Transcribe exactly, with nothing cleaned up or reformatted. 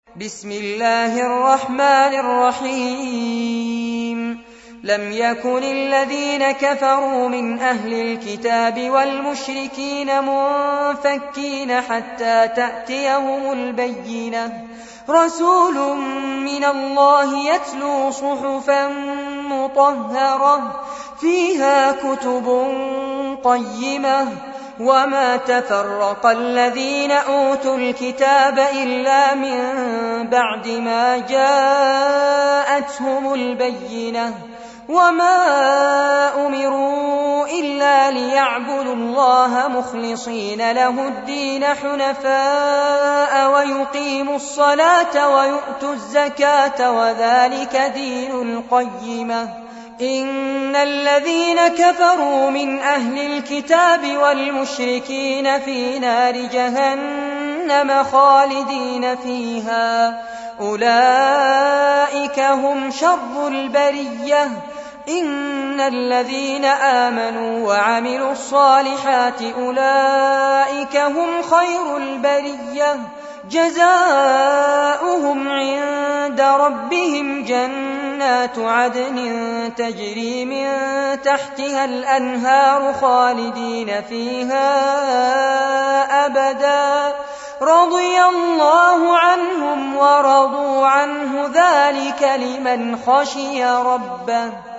بسم الله الرحمن الرحيم لم يكن الذين كفروا من أهل الكتاب والمشركين منفكين حتى تأتيهم البينة رسول من الله يتلو صحفا مطهرة فيها كتب قيمة وما تفرق الذين أوتوا الكتاب إلا من بعد ما جاءتهم البينة وما أمروا إلا ليعبدوا الله مخلصين له الدين حنفاء ويقيموا الصلاة ويؤتوا الزكاة وذلك دين القيمة إن الذين كفروا من أهل الكتاب والمشركين في نار جهنم خالدين فيها أولئك هم شر البرية إن الذين آمنوا وعملوا الصالحات أولئك هم خير البرية جزاؤهم عند ربهم جنات عدن تجري من تحتها الأنهار خالدين فيها أبدا رضي الله عنهم ورضوا عنه ذلك لمن خشي ربه